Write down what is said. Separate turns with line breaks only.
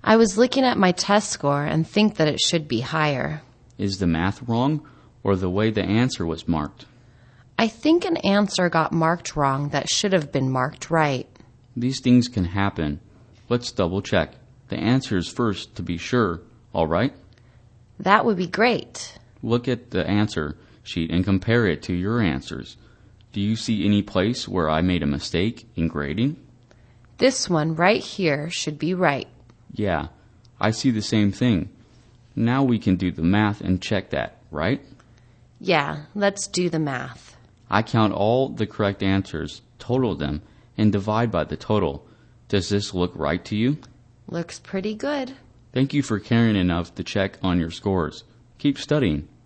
I was looking at my test score and think that it should be higher.
Is the math wrong or the way the answer was marked?
I think an answer got marked wrong that should have been marked right.
These things can happen. Let's double check. The answers first to be sure, all right?
That would be great.
Look at the answer sheet and compare it to your answers. Do you see any place where I made a mistake in grading?
This one right here should be right.
Yeah, I see the same thing. Now we can do the math and check that, right?
Yeah, let's do the math.
I count all the correct answers, total them, and divide by the total. Does this look right to you?
Looks pretty good.
Thank you for caring enough to check on your scores. Keep studying.